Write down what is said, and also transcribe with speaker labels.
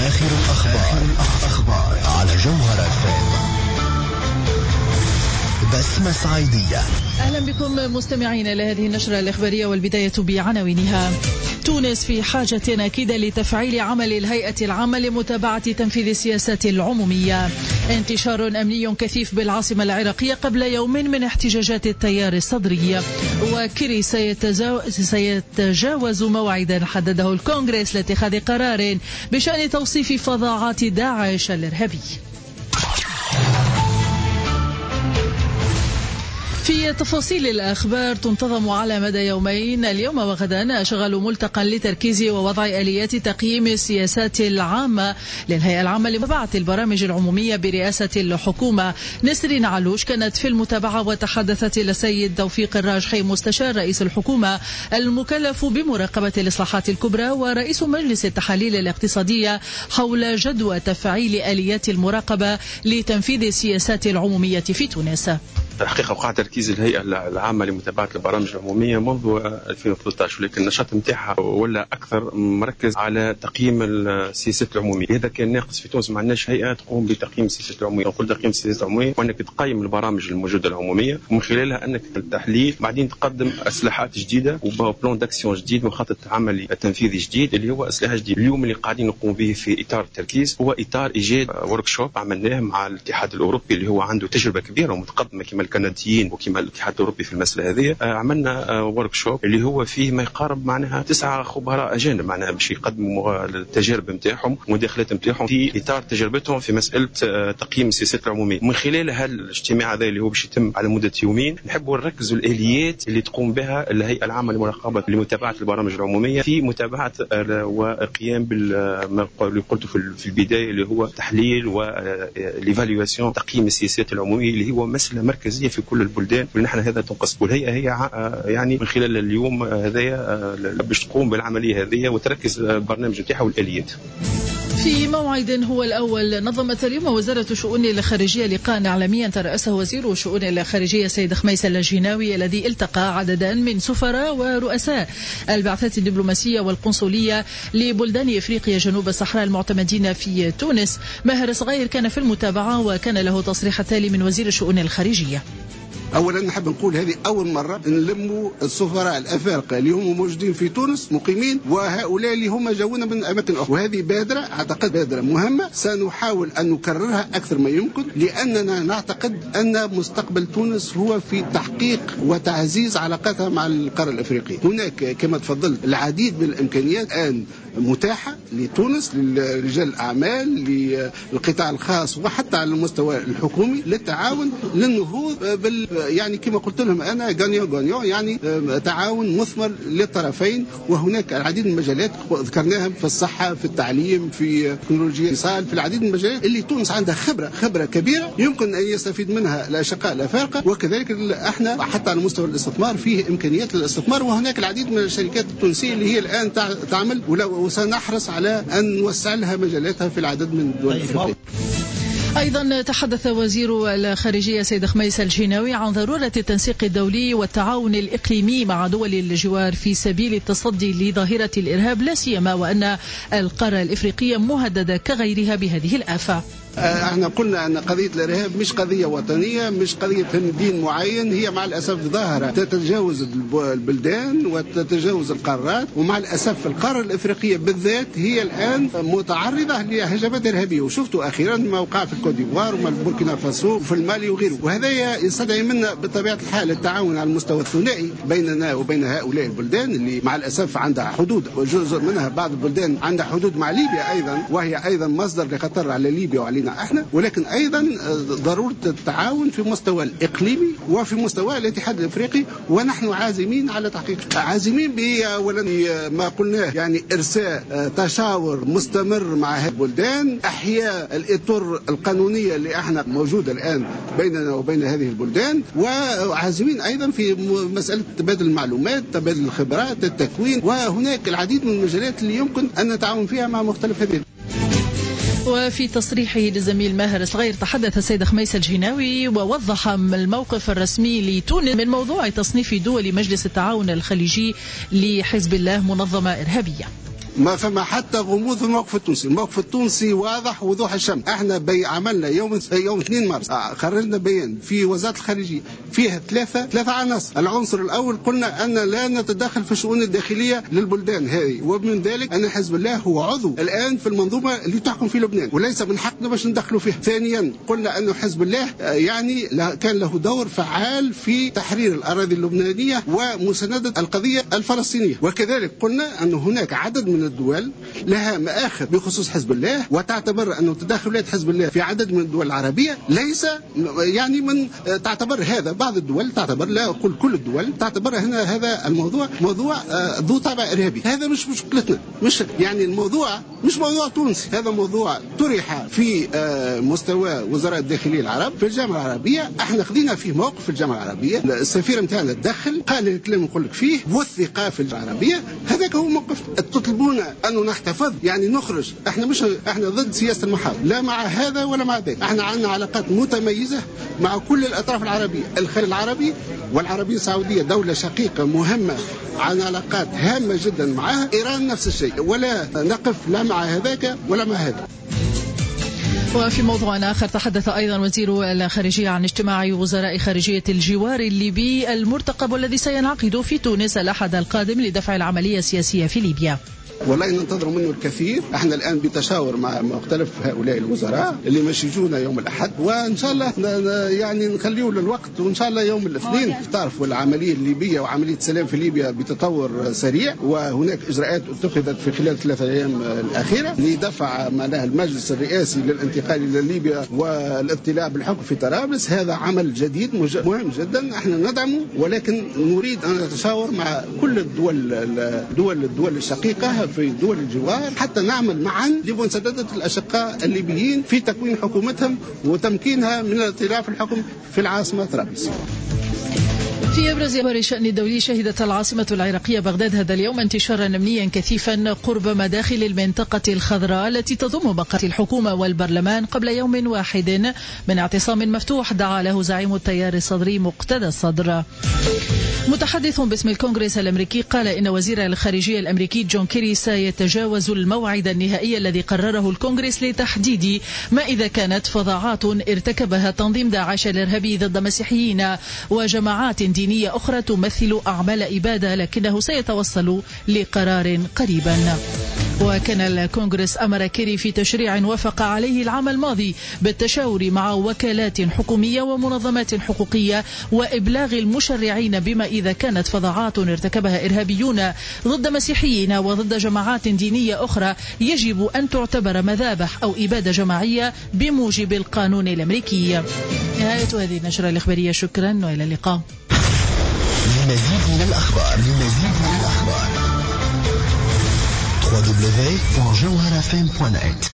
Speaker 1: آخر الأخبار على جوهرة FM. بسمة صعيدية.
Speaker 2: أهلا بكم مستمعين لهذه النشرة الإخبارية، والبداية بعناوينها. تونس في حاجة أكيدة لتفعيل عمل الهيئة العامة لمتابعة تنفيذ السياسات العمومية. انتشار أمني كثيف بالعاصمة العراقية قبل يوم من احتجاجات التيار الصدري. وكيري سيتجاوز موعدا حدده الكونغرس لاتخاذ قرار بشأن توصيف فظاعات داعش الإرهابي. في تفاصيل الأخبار، تنتظم على مدى يومين اليوم وغدا أشغال ملتقى لتركيز ووضع آليات تقييم السياسات العامة للهيئة العامة لمتابعة البرامج العمومية برئاسة الحكومة. نسرين علوش كانت في المتابعة وتحدثت إلى السيد توفيق الراجحي مستشار رئيس الحكومة المكلف بمراقبة الإصلاحات الكبرى ورئيس مجلس التحاليل الاقتصادية حول جدوى تفعيل آليات المراقبة لتنفيذ السياسات العمومية في تونس.
Speaker 3: الحقيقة وقع تركيز الهيئة العامة لمتابعة البرامج العمومية منذ 2013، ولكن النشاط نتاعها ولا أكثر مركز على تقييم السياسات العمومية. هذا كان ناقص في تونس، ما عندناش هيئة تقوم بتقييم السياسات العمومية. نقول تقييم السياسات العمومية وأنك تقيم البرامج الموجودة العمومية، ومن خلالها أنك التحليل بعدين تقدم إصلاحات جديدة وبلان داكسيون جديد وخطط عملي تنفيذي جديد اللي هو إصلاح جديد. اليوم اللي قاعدين نقوم به في إطار التركيز هو إطار إيجاد وركشوب عملناه مع الاتحاد الأوروبي اللي هو عنده تجربة كبيرة ومتقدمة كما الكنديين وكما الاتحاد الأوروبي في المسألة هذه. عملنا وركشوب اللي هو فيه ما يقارب معناها 9 خبراء أجانب معناها باش يقدموا التجارب نتاعهم ومداخلات نتاعهم في إطار تجربتهم في مسألة تقييم السياسات العمومية. من خلال هالاجتماع هذا اللي هو باش يتم على مدة يومين نحبوا نركزوا الآليات اللي تقوم بها الهيئة العامة لمراقبة لمتابعة البرامج العمومية في متابعة وقيام بالما اللي قلته في البداية اللي هو تحليل والإيفالواسيون تقييم السياسات العمومية اللي هو مسألة مركزية في كل البلدان، ونحن هذا تنقص. والهيئة هي يعني من خلال اليوم هذايا باش تقوم بالعملية هذه وتركز البرنامج نتاعها والآليات.
Speaker 2: في موعد هو الأول نظمت اليوم وزارة الشؤون الخارجية لقاء إعلاميا ترأسه وزير الشؤون الخارجية سيد خميس الجناوي، الذي التقى عددا من سفراء ورؤساء البعثات الدبلوماسية والقنصلية لبلدان إفريقيا جنوب الصحراء المعتمدين في تونس. ماهر صغير كان في المتابعة وكان له تصريح التالي من وزير الشؤون الخارجية.
Speaker 4: أولا نحب نقول هذه أول مرة نلموا السفراء الأفارقة اللي هم موجودين في تونس مقيمين وهؤلاء اللي هم جاونا من أماكن أخرى، وهذه بادرة أعتقد بادرة مهمة سنحاول أن نكررها أكثر ما يمكن، لأننا نعتقد أن مستقبل تونس هو في تحقيق وتعزيز علاقاتها مع القارة الأفريقية. هناك كما تفضلت العديد من الإمكانيات الآن متاحة لتونس لرجال الأعمال للقطاع الخاص وحتى على المستوى الحكومي للتعاون للنهوض يعني كما قلت لهم أنا غانيو يعني تعاون مثمر للطرفين. وهناك العديد من المجالات ذكرناها في الصحة في التعليم في تكنولوجيا الاتصال، في العديد من المجالات اللي تونس عندها خبرة كبيرة يمكن أن يستفيد منها الأشقاء الأفارقة. وكذلك احنا حتى على مستوى الاستثمار فيه إمكانيات للاستثمار، وهناك العديد من الشركات التونسية اللي هي الآن تعمل وسنحرص على أن نوسع لها مجالاتها في العدد من الدول الأفريقية.
Speaker 2: أيضا تحدث وزير الخارجية سيد خميس الجناوي عن ضرورة التنسيق الدولي والتعاون الإقليمي مع دول الجوار في سبيل التصدي لظاهرة الإرهاب، لا سيما وأن القارة الإفريقية مهددة كغيرها بهذه الآفة.
Speaker 4: احنا قلنا ان قضيه الارهاب مش قضيه وطنيه، مش قضيه دين معين، هي مع الاسف ظاهره تتجاوز البلدان وتتجاوز القارات، ومع الاسف القاره الافريقيه بالذات هي الان متعرضه لهجمات ارهابيه، وشفتوا اخيرا ما وقع في الكوت ديفوار وما بوركينا فاسو وفي المالي وغيره. وهذا يستدعي منا بطبيعه الحال التعاون على المستوى الثنائي بيننا وبين هؤلاء البلدان اللي مع الاسف عندها حدود، وجزء منها بعض البلدان عندها حدود مع ليبيا ايضا، وهي ايضا مصدر لخطر على ليبيا وعلى احنا، ولكن ايضا ضروره التعاون في مستوى الاقليمي وفي مستوى الاتحاد الافريقي، ونحن عازمين على تحقيق عازمين اولا ما قلناه يعني ارساء تشاور مستمر مع هذه البلدان، احياء الاطر القانونيه اللي احنا موجوده الان بيننا وبين هذه البلدان، وعازمين ايضا في مساله تبادل المعلومات، تبادل الخبرات، التكوين، وهناك العديد من المجالات اللي يمكن ان نتعاون فيها مع مختلف هذه.
Speaker 2: وفي تصريحه للزميل ماهر صغير تحدث السيد خميس الجناوي ووضح الموقف الرسمي لتونس من موضوع تصنيف دول مجلس التعاون الخليجي لحزب الله منظمة إرهابية.
Speaker 4: ما فما حتى غموض في الموقف التونسي. الموقف التونسي واضح وضوح الشمس. احنا عملنا يوم 2 مارس خرجنا بيان في وزارة الخارجية فيها ثلاثة عناصر. العنصر الأول قلنا أن لا نتدخل في الشؤون الداخلية للبلدان هذه، ومن ذلك أن حزب الله هو عضو الآن في المنظومة اللي تحكم في لبنان وليس من حقنا باش ندخلوا فيها. ثانيا قلنا أن حزب الله يعني كان له دور فعال في تحرير الأراضي اللبنانية ومساندة القضية الفلسطينية. وكذلك قلنا أن هناك عدد من الدول لها مآخذ بخصوص حزب الله، وتعتبر أن تدخلات حزب الله في عدد من الدول العربية ليس يعني من تعتبر هذا. بعض الدول تعتبر، لا أقول كل الدول، تعتبر هنا هذا الموضوع موضوع ذو طابع إرهابي. هذا مش مشكلتنا، مش يعني الموضوع مش موضوع تونسي، هذا موضوع طرح في مستوى وزراء الداخلية العرب في الجامعة العربية. احنا خذينا فيه موقف في الجامعة العربية، السفير نتاعنا تدخل قال الكلام نقول لك فيه والثقة في الجامعة العربية. هذاك هو موقف. تطلبون أنه نحتفظ يعني نخرج، احنا ضد سياسة المحاور، لا مع هذا ولا مع ذاك. احنا عندنا علاقات متميزة مع كل الأطراف العربية. الخليج العربي والعربية السعودية دولة شقيقة مهمة، عن علاقات هامة جدا معها. إيران نفس الشيء، ولا نقف لا مع هذاك ولا مع هذا.
Speaker 2: وفي موضوع آخر تحدث أيضا وزير الخارجية عن اجتماع وزراء خارجية الجوار الليبي المرتقب والذي سينعقد في تونس الأحد القادم لدفع العملية السياسية في ليبيا.
Speaker 4: والله ننتظر منه الكثير. احنا الان بتشاور مع مختلف هؤلاء الوزراء اللي مش يجونا يوم الاحد، وان شاء الله يعني نخليه للوقت، وان شاء الله يوم الاثنين. تعرفوا العمليه الليبيه وعمليه السلام في ليبيا بتطور سريع، وهناك اجراءات اتخذت في خلال 3 أيام الاخيره لدفع معناها المجلس الرئاسي للانتقال الى ليبيا والاطلاع بالحكم في طرابلس. هذا عمل جديد مهم جدا، احنا ندعمه، ولكن نريد ان نتشاور مع كل الدول الشقيقه في دول الجوار حتى نعمل معا لمساندة الأشقاء الليبيين في تكوين حكومتهم وتمكينها من الاطلاع في الحكم في العاصمة طرابلس.
Speaker 2: في أبرز أخبار الشأن الدولي، شهدت العاصمة العراقية بغداد هذا اليوم انتشارا أمنيا كثيفا قرب مداخل المنطقة الخضراء التي تضم مقر الحكومة والبرلمان قبل يوم واحد من اعتصام مفتوح دعا له زعيم التيار الصدري مقتدى الصدر. متحدث باسم الكونغرس الأمريكي قال إن وزير الخارجية الأمريكي جون كيري سيتجاوز الموعد النهائي الذي قرره الكونغرس لتحديد ما إذا كانت فظاعات ارتكبها تنظيم داعش الإرهابي ضد مسيحيين وجماعات دينية أخرى تمثل أعمال إبادة، لكنه سيتوصل لقرار قريبا. وكان الكونغرس أمر كيري في تشريع وافق عليه العام الماضي بالتشاور مع وكالات حكومية ومنظمات حقوقية وإبلاغ المشرعين بما إذا كانت فظاعات ارتكبها إرهابيون ضد مسيحيين وضد جماعات دينية أخرى يجب أن تعتبر مذابح أو إبادة جماعية بموجب القانون الأمريكي. نهاية هذه النشرة الإخبارية، شكرا وإلى اللقاء.
Speaker 1: لمزيد من الأخبار www.jawharafm.net